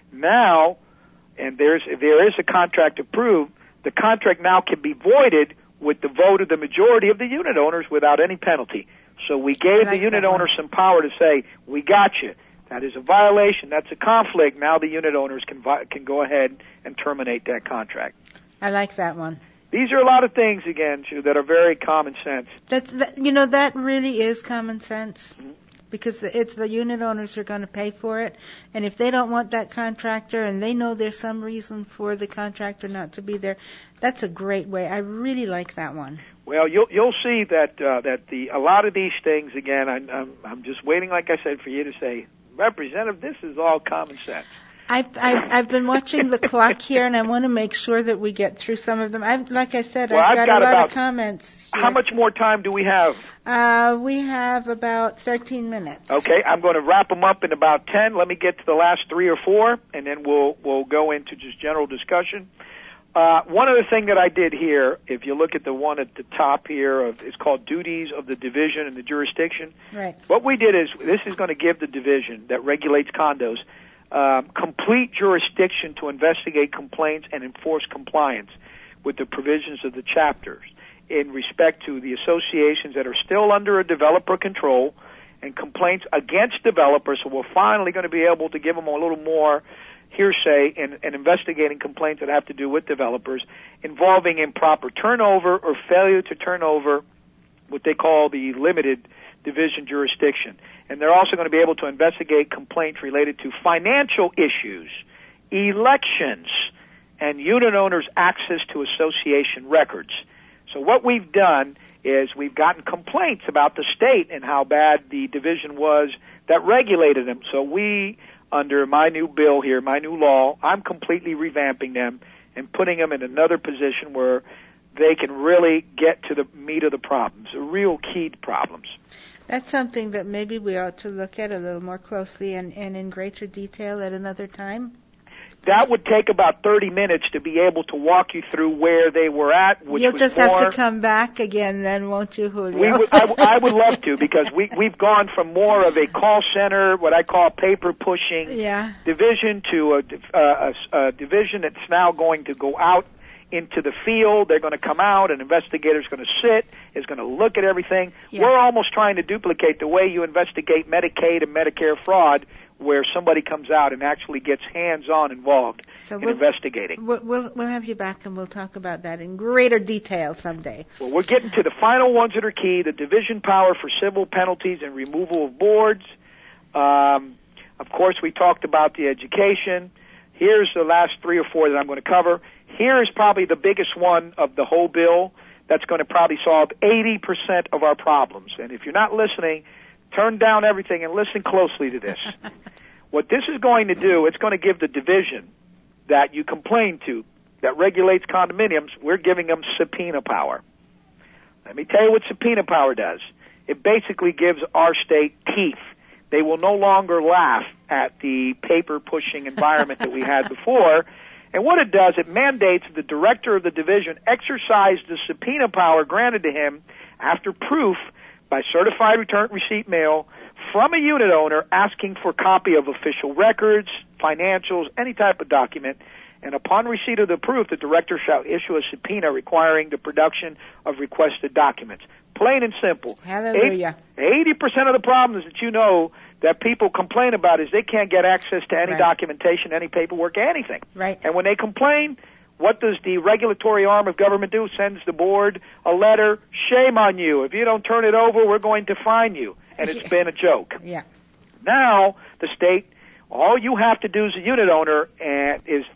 now, and there is a contract approved, the contract now can be voided with the vote of the majority of the unit owners without any penalty. So we gave the unit owners some power to say, we got you. That is a violation. That's a conflict. Now the unit owners can go ahead and terminate that contract. I like that one. These are a lot of things, again, that are very common sense. That really is common sense. Mm-hmm. Because it's the unit owners who are going to pay for it. And if they don't want that contractor and they know there's some reason for the contractor not to be there, that's a great way. I really like that one. Well, you'll see that a lot of these things, again, I'm just waiting, like I said, for you to say, Representative, this is all common sense. I've been watching the clock here, and I want to make sure that we get through some of them. Like I said, I've got a lot of comments here. How much more time do we have? We have about 13 minutes. Okay, I'm going to wrap them up in about 10. Let me get to the last 3 or 4, and then we'll go into just general discussion. One other thing that I did here, if you look at the one at the top here, it's called Duties of the Division and the Jurisdiction. Right. What we did is, this is going to give the division that regulates condos complete jurisdiction to investigate complaints and enforce compliance with the provisions of the chapters in respect to the associations that are still under a developer control and complaints against developers. So we're finally going to be able to give them a little more hearsay in investigating complaints that have to do with developers involving improper turnover or failure to turn over what they call the limited division jurisdiction. And they're also going to be able to investigate complaints related to financial issues, elections, and unit owners' access to association records. So what we've done is we've gotten complaints about the state and how bad the division was that regulated them. So we, under my new bill here, my new law, I'm completely revamping them and putting them in another position where they can really get to the meat of the problems, the real key problems. That's something that maybe we ought to look at a little more closely and in greater detail at another time. That would take about 30 minutes to be able to walk you through where they were at. Which You'll was just more, have to come back again then, won't you, Julio? I would love to, because we've gone from more of a call center, what I call paper pushing division, to a division that's now going to go out into the field. They're going to come out, an investigator's going to sit, is going to look at everything. Yeah. We're almost trying to duplicate the way you investigate Medicaid and Medicare fraud, where somebody comes out and actually gets hands-on involved in investigating. We'll have you back, and we'll talk about that in greater detail someday. Well, we're getting to the final ones that are key, the division power for civil penalties and removal of boards. Of course, we talked about the education. Here's the last 3 or 4 that I'm going to cover. Here is probably the biggest one of the whole bill that's going to probably solve 80% of our problems. And if you're not listening, turn down everything and listen closely to this. What this is going to do, it's going to give the division that you complain to, that regulates condominiums, we're giving them subpoena power. Let me tell you what subpoena power does. It basically gives our state teeth. They will no longer laugh at the paper-pushing environment that we had before. And what it does, it mandates the director of the division exercise the subpoena power granted to him after proof by certified return receipt mail from a unit owner asking for copy of official records, financials, any type of document. And upon receipt of the proof, the director shall issue a subpoena requiring the production of requested documents. Plain and simple. Hallelujah. 80% of the problems that you know that people complain about is they can't get access to any documentation, any paperwork, anything. Right. And when they complain, what does the regulatory arm of government do? Sends the board a letter, shame on you. If you don't turn it over, we're going to fine you. And it's been a joke. Yeah. Now, the state, all you have to do as a unit owner is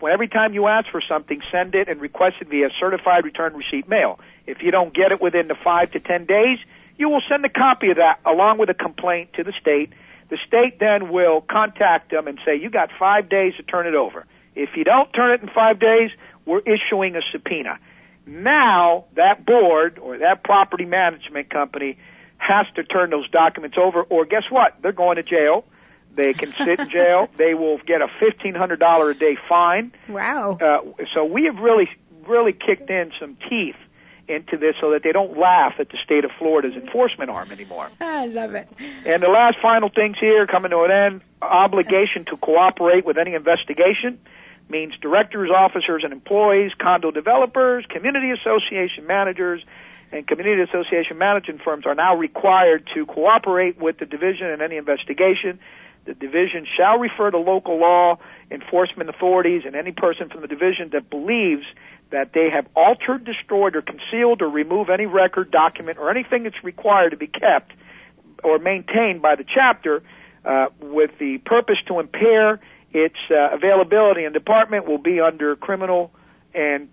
when every time you ask for something, send it and request it via certified return receipt mail. If you don't get it within the 5 to 10 days, you will send a copy of that along with a complaint to the state. The state then will contact them and say, you got 5 days to turn it over. If you don't turn it in 5 days, we're issuing a subpoena. Now, that board or that property management company has to turn those documents over, or guess what? They're going to jail. They can sit in jail. They will get a $1,500 a day fine. Wow. So we have really kicked in some teeth into this so that they don't laugh at the state of Florida's enforcement arm anymore. I love it. And the last final things here, coming to an end, obligation to cooperate with any investigation means directors, officers, and employees, condo developers, community association managers, and community association management firms are now required to cooperate with the division in any investigation. The division shall refer to local law enforcement authorities and any person from the division that believes that they have altered, destroyed, or concealed or removed any record, document, or anything that's required to be kept or maintained by the chapter with the purpose to impair its availability and department will be under criminal and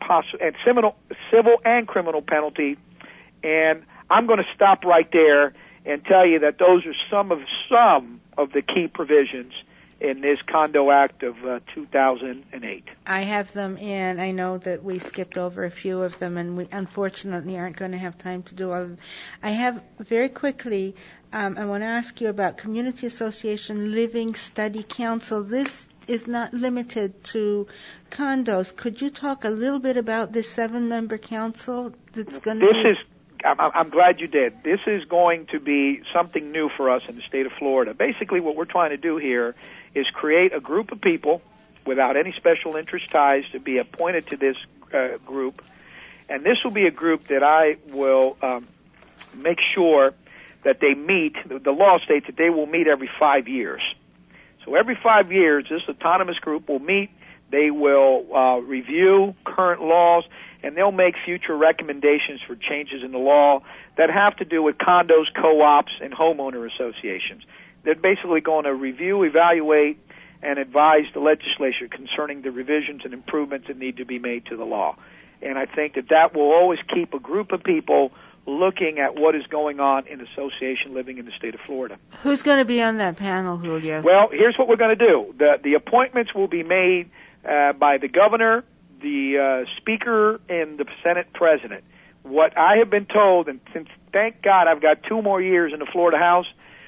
civil and criminal penalty. And I'm going to stop right there and tell you that those are some of the key provisions in this Condo Act of 2008. I have them, and I know that we skipped over a few of them, and we unfortunately aren't going to have time to do all of them. I have very quickly, I want to ask you about Community Association Living Study Council. This is not limited to condos. Could you talk a little bit about this 7-member council that's going to be... I'm glad you did. This is going to be something new for us in the state of Florida. Basically, what we're trying to do here is create a group of people without any special interest ties to be appointed to this group. And this will be a group that I will make sure that they meet. The law states that they will meet every 5 years. So every 5 years, this autonomous group will meet. They will review current laws, and they'll make future recommendations for changes in the law that have to do with condos, co-ops, and homeowner associations. They're basically going to review, evaluate, and advise the legislature concerning the revisions and improvements that need to be made to the law. And I think that will always keep a group of people looking at what is going on in association living in the state of Florida. Who's going to be on that panel, Julio? Well, here's what we're going to do. The appointments will be made by the governor, the Speaker, and the Senate President. What I have been told, and since, thank God, I've got 2 more years in the Florida House,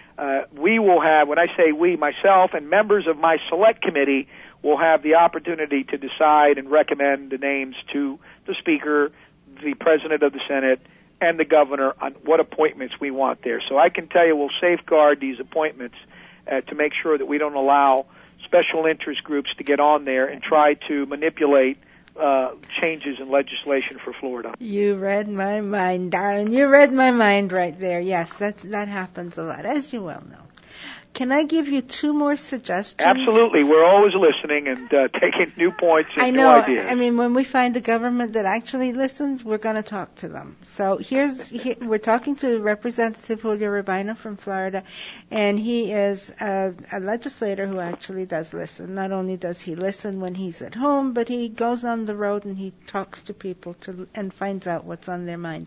we will have, when I say we, myself and members of my select committee will have the opportunity to decide and recommend the names to the Speaker, the President of the Senate, and the Governor on what appointments we want there. So I can tell you we'll safeguard these appointments to make sure that we don't allow special interest groups to get on there and try to manipulate changes in legislation for Florida. You read my mind, darling. You read my mind right there. Yes, that happens a lot, as you well know. Can I give you 2 more suggestions? Absolutely. We're always listening and taking new points and new ideas. I mean, when we find a government that actually listens, we're going to talk to them. So we're talking to Representative Julio Urbina from Florida, and he is a legislator who actually does listen. Not only does he listen when he's at home, but he goes on the road and he talks to people and finds out what's on their minds.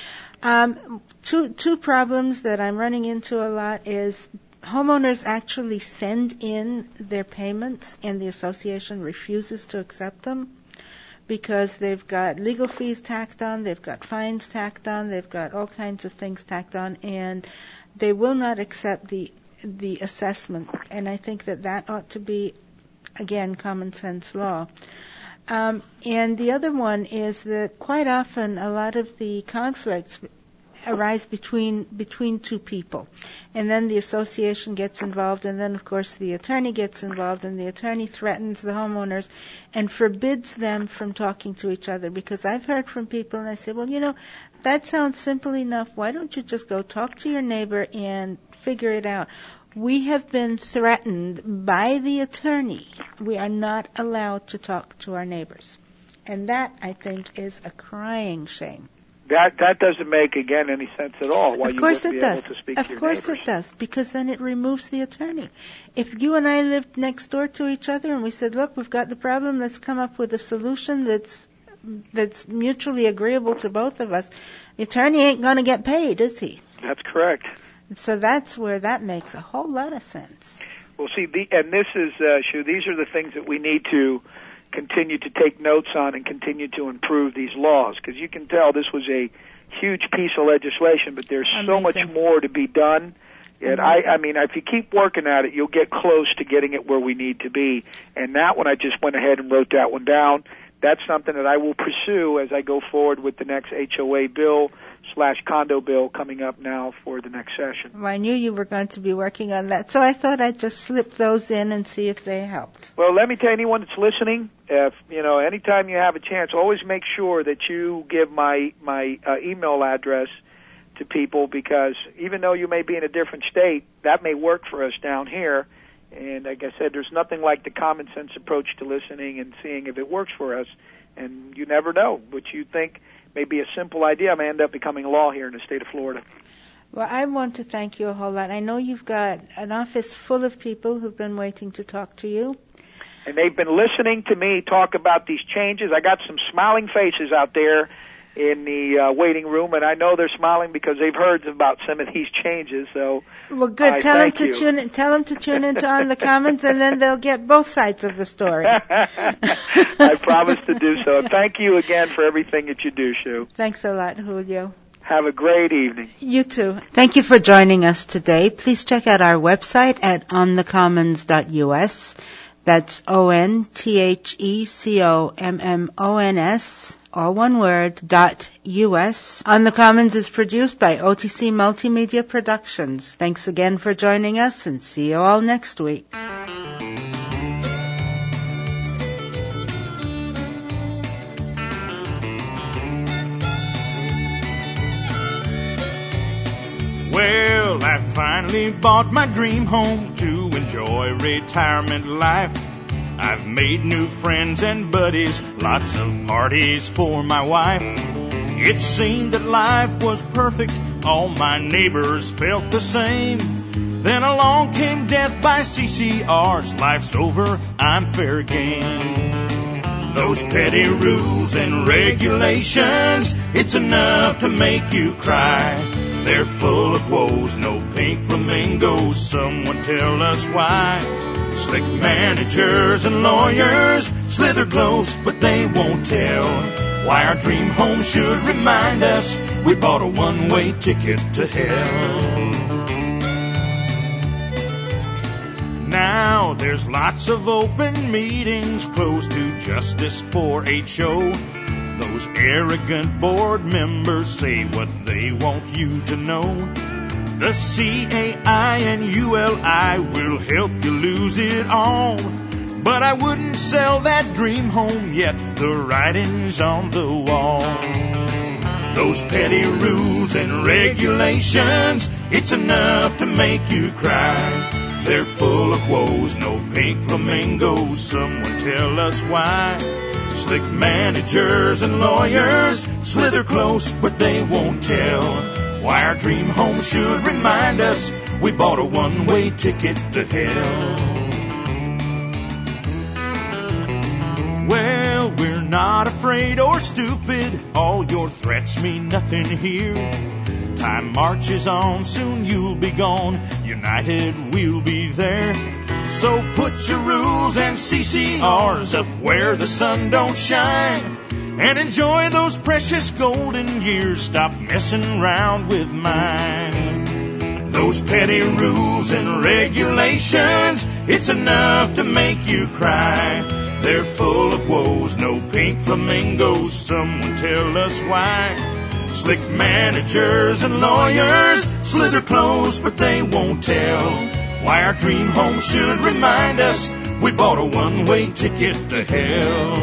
Two problems that I'm running into a lot is homeowners actually send in their payments and the association refuses to accept them because they've got legal fees tacked on, they've got fines tacked on, they've got all kinds of things tacked on, and they will not accept the assessment. And I think that ought to be, again, common sense law. And the other one is that quite often a lot of the conflicts arise between 2 people, and then the association gets involved, and then of course the attorney gets involved, and the attorney threatens the homeowners and forbids them from talking to each other. Because I've heard from people and I say, well, that sounds simple enough. Why don't you just go talk to your neighbor and figure it out? We have been threatened by the attorney. We are not allowed to talk to our neighbors, and that, I think, is a crying shame. That doesn't make, again, any sense at all. Why of course you wouldn't it be does. able to speak Of to your course neighbors. it does, because then it removes the attorney. If you and I lived next door to each other and we said, look, we've got the problem, let's come up with a solution that's mutually agreeable to both of us, the attorney ain't going to get paid, is he? That's correct. So that's where that makes a whole lot of sense. Well, see, and this is, Shu, these are the things that we need to continue to take notes on and continue to improve these laws, because you can tell this was a huge piece of legislation, but there's so much more to be done. And I mean, if you keep working at it, you'll get close to getting it where we need to be. And that one, I just went ahead and wrote that one down. That's something that I will pursue as I go forward with the next HOA bill / condo bill coming up now for the next session. Well, I knew you were going to be working on that, so I thought I'd just slip those in and see if they helped. Well, let me tell anyone that's listening, if anytime you have a chance, always make sure that you give my email address to people, because even though you may be in a different state, that may work for us down here. And like I said, there's nothing like the common sense approach to listening and seeing if it works for us. And you never know. What you think may be a simple idea may end up becoming law here in the state of Florida. Well, I want to thank you a whole lot. I know you've got an office full of people who've been waiting to talk to you. And they've been listening to me talk about these changes. I got some smiling faces out there in the waiting room, and I know they're smiling because they've heard about some of these changes. So, well, good. Tell them to tune into On the Commons, and then they'll get both sides of the story. I promise to do so. Thank you again for everything that you do, Shu. Thanks a lot, Julio. Have a great evening. You too. Thank you for joining us today. Please check out our website at onthecommons.us. That's ONTHECOMMONS, all one word, .US. On the Commons is produced by OTC Multimedia Productions. Thanks again for joining us, and see you all next week. Well, I finally bought my dream home to enjoy retirement life. I've made new friends and buddies, lots of parties for my wife. It seemed that life was perfect, all my neighbors felt the same. Then along came death by CCRs, life's over, I'm fair game. Those petty rules and regulations, it's enough to make you cry. They're full of woes, no pink flamingos, someone tell us why. Slick managers and lawyers slither close, but they won't tell why our dream home should remind us we bought a one-way ticket to hell. Now there's lots of open meetings closed to justice for HO. Those arrogant board members say what they want you to know. The CAI and ULI will help you lose it all. But I wouldn't sell that dream home yet, the writing's on the wall. Those petty rules and regulations, it's enough to make you cry. They're full of woes, no pink flamingos, someone tell us why. Slick managers and lawyers slither close, but they won't tell why our dream home should remind us we bought a one-way ticket to hell. Well, we're not afraid or stupid, all your threats mean nothing here. Time marches on, soon you'll be gone, united we'll be there. So put your rules and CCRs up where the sun don't shine, and enjoy those precious golden years, stop messing around with mine. Those petty rules and regulations, it's enough to make you cry. They're full of woes, no pink flamingos, someone tell us why. Slick managers and lawyers slither close, but they won't tell why our dream home should remind us we bought a one-way ticket to hell.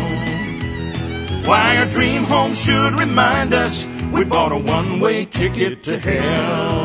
Why our dream home should remind us we bought a one-way ticket to hell.